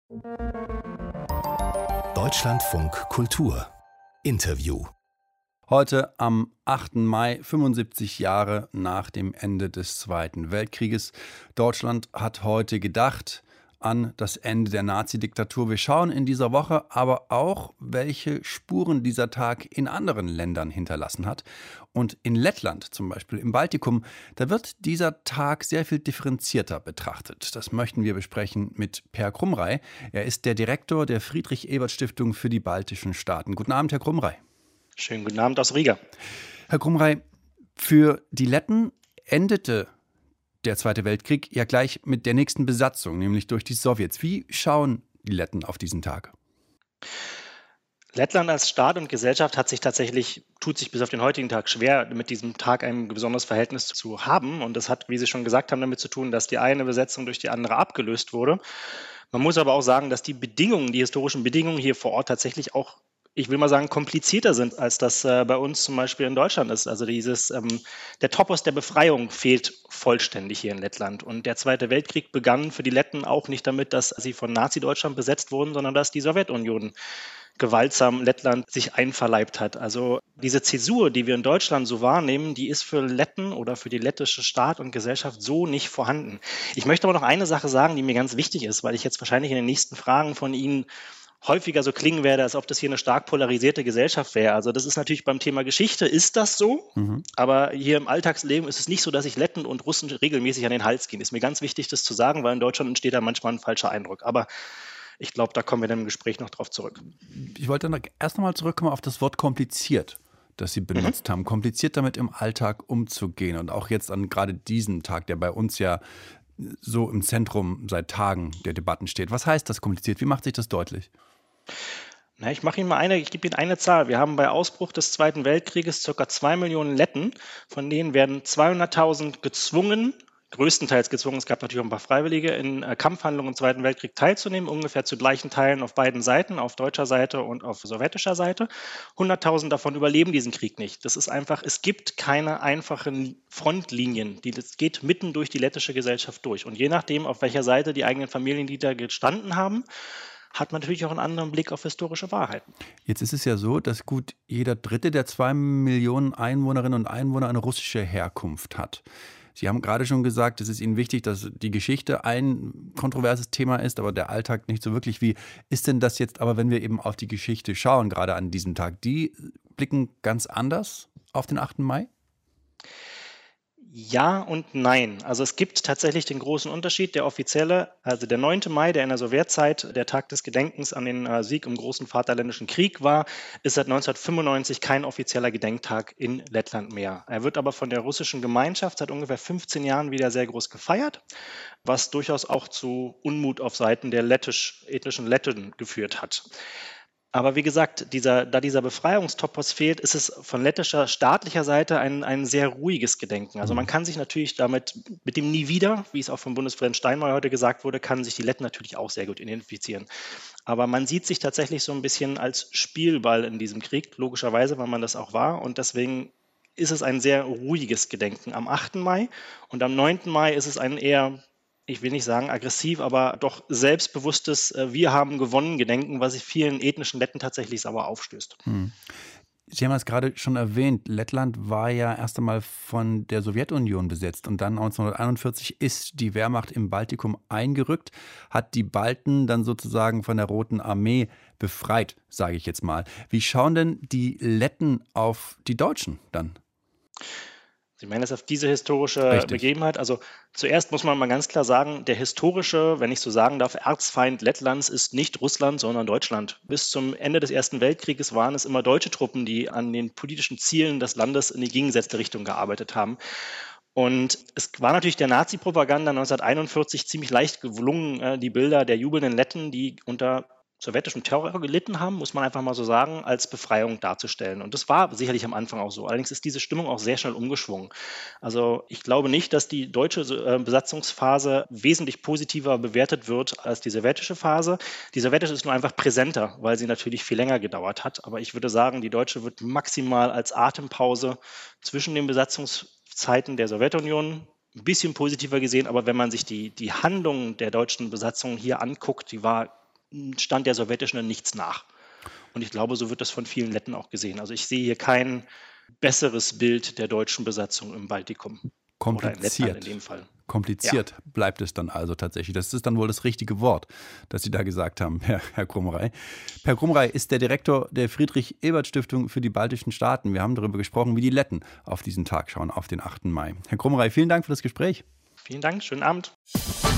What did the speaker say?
Deutschlandfunk Kultur Interview. Heute am 8. Mai, 75 Jahre nach dem Ende des Zweiten Weltkrieges. Deutschland hat heute gedacht an das Ende der Nazi-Diktatur. Wir schauen in dieser Woche aber auch, welche Spuren dieser Tag in anderen Ländern hinterlassen hat. Und in Lettland, zum Beispiel im Baltikum, da wird dieser Tag sehr viel differenzierter betrachtet. Das möchten wir besprechen mit Per Krumrei. Er ist der Direktor der Friedrich-Ebert-Stiftung für die baltischen Staaten. Guten Abend, Herr Krumrei. Schönen guten Abend aus Riga. Herr Krumrei, für die Letten endete der Zweite Weltkrieg ja gleich mit der nächsten Besatzung, nämlich durch die Sowjets. Wie schauen die Letten auf diesen Tag? Lettland als Staat und Gesellschaft tut sich bis auf den heutigen Tag schwer, mit diesem Tag ein besonderes Verhältnis zu haben. Und das hat, wie Sie schon gesagt haben, damit zu tun, dass die eine Besetzung durch die andere abgelöst wurde. Man muss aber auch sagen, dass die historischen Bedingungen hier vor Ort tatsächlich auch, ich will mal sagen, komplizierter sind, als das bei uns zum Beispiel in Deutschland ist. Also der Topos der Befreiung fehlt vollständig hier in Lettland. Und der Zweite Weltkrieg begann für die Letten auch nicht damit, dass sie von Nazi-Deutschland besetzt wurden, sondern dass die Sowjetunion gewaltsam Lettland sich einverleibt hat. Also diese Zäsur, die wir in Deutschland so wahrnehmen, die ist für Letten oder für die lettische Staat und Gesellschaft so nicht vorhanden. Ich möchte aber noch eine Sache sagen, die mir ganz wichtig ist, weil ich jetzt wahrscheinlich in den nächsten Fragen von Ihnen häufiger so klingen werde, als ob das hier eine stark polarisierte Gesellschaft wäre. Also das ist natürlich beim Thema Geschichte, ist das so, aber hier im Alltagsleben ist es nicht so, dass sich Letten und Russen regelmäßig an den Hals gehen. Ist mir ganz wichtig, das zu sagen, weil in Deutschland entsteht da manchmal ein falscher Eindruck. Aber ich glaube, da kommen wir dann im Gespräch noch drauf zurück. Ich wollte dann erst nochmal zurückkommen auf das Wort kompliziert, das Sie benutzt haben. Kompliziert damit im Alltag umzugehen und auch jetzt an gerade diesem Tag, der bei uns ja so im Zentrum seit Tagen der Debatten steht. Was heißt das kompliziert? Wie macht sich das deutlich? Ich gebe Ihnen eine Zahl. Wir haben bei Ausbruch des Zweiten Weltkrieges ca. 2 Millionen Letten, von denen werden 200.000 größtenteils gezwungen, es gab natürlich auch ein paar Freiwillige, in Kampfhandlungen im Zweiten Weltkrieg teilzunehmen, ungefähr zu gleichen Teilen auf beiden Seiten, auf deutscher Seite und auf sowjetischer Seite. 100.000 davon überleben diesen Krieg nicht. Das ist einfach, es gibt keine einfachen Frontlinien, das geht mitten durch die lettische Gesellschaft durch. Und je nachdem, auf welcher Seite die eigenen Familienglieder gestanden haben, hat man natürlich auch einen anderen Blick auf historische Wahrheiten. Jetzt ist es ja so, dass gut jeder Dritte der 2 Millionen Einwohnerinnen und Einwohner eine russische Herkunft hat. Sie haben gerade schon gesagt, es ist Ihnen wichtig, dass die Geschichte ein kontroverses Thema ist, aber der Alltag nicht so wirklich. Wie ist denn das jetzt aber, wenn wir eben auf die Geschichte schauen, gerade an diesem Tag? Die blicken ganz anders auf den 8. Mai? Ja und nein. Also es gibt tatsächlich den großen Unterschied. Der offizielle, also der 9. Mai, der in der Sowjetzeit der Tag des Gedenkens an den Sieg im Großen Vaterländischen Krieg war, ist seit 1995 kein offizieller Gedenktag in Lettland mehr. Er wird aber von der russischen Gemeinschaft seit ungefähr 15 Jahren wieder sehr groß gefeiert, was durchaus auch zu Unmut auf Seiten der ethnischen Letten geführt hat. Aber wie gesagt, da dieser Befreiungstopos fehlt, ist es von lettischer staatlicher Seite ein sehr ruhiges Gedenken. Also man kann sich natürlich mit dem Nie wieder, wie es auch von Bundespräsident Steinmeier heute gesagt wurde, kann sich die Letten natürlich auch sehr gut identifizieren. Aber man sieht sich tatsächlich so ein bisschen als Spielball in diesem Krieg, logischerweise, weil man das auch war. Und deswegen ist es ein sehr ruhiges Gedenken am 8. Mai. Und am 9. Mai ist es ein eher, ich will nicht sagen aggressiv, aber doch selbstbewusstes Wir haben gewonnen Gedenken, was sich vielen ethnischen Letten tatsächlich sauer aufstößt. Sie haben es gerade schon erwähnt, Lettland war ja erst einmal von der Sowjetunion besetzt und dann 1941 ist die Wehrmacht im Baltikum eingerückt, hat die Balten dann sozusagen von der Roten Armee befreit, sage ich jetzt mal. Wie schauen denn die Letten auf die Deutschen dann? Sie meinen das auf diese historische Begebenheit? Also zuerst muss man mal ganz klar sagen, der historische, wenn ich so sagen darf, Erzfeind Lettlands ist nicht Russland, sondern Deutschland. Bis zum Ende des Ersten Weltkrieges waren es immer deutsche Truppen, die an den politischen Zielen des Landes in die gegengesetzte Richtung gearbeitet haben. Und es war natürlich der Nazi-Propaganda 1941 ziemlich leicht gelungen, die Bilder der jubelnden Letten, die unter sowjetischem Terror gelitten haben, muss man einfach mal so sagen, als Befreiung darzustellen. Und das war sicherlich am Anfang auch so. Allerdings ist diese Stimmung auch sehr schnell umgeschwungen. Also ich glaube nicht, dass die deutsche Besatzungsphase wesentlich positiver bewertet wird als die sowjetische Phase. Die sowjetische ist nur einfach präsenter, weil sie natürlich viel länger gedauert hat. Aber ich würde sagen, die deutsche wird maximal als Atempause zwischen den Besatzungszeiten der Sowjetunion ein bisschen positiver gesehen. Aber wenn man sich die Handlung der deutschen Besatzung hier anguckt, die war Stand der Sowjetischen nichts nach. Und ich glaube, so wird das von vielen Letten auch gesehen. Also ich sehe hier kein besseres Bild der deutschen Besatzung im Baltikum. Oder in Lettland in dem Fall. Kompliziert bleibt es dann also tatsächlich. Das ist dann wohl das richtige Wort, das Sie da gesagt haben, Herr Krumrei. Herr Krumrei ist der Direktor der Friedrich-Ebert-Stiftung für die baltischen Staaten. Wir haben darüber gesprochen, wie die Letten auf diesen Tag schauen, auf den 8. Mai. Herr Krumrei, vielen Dank für das Gespräch. Vielen Dank, schönen Abend.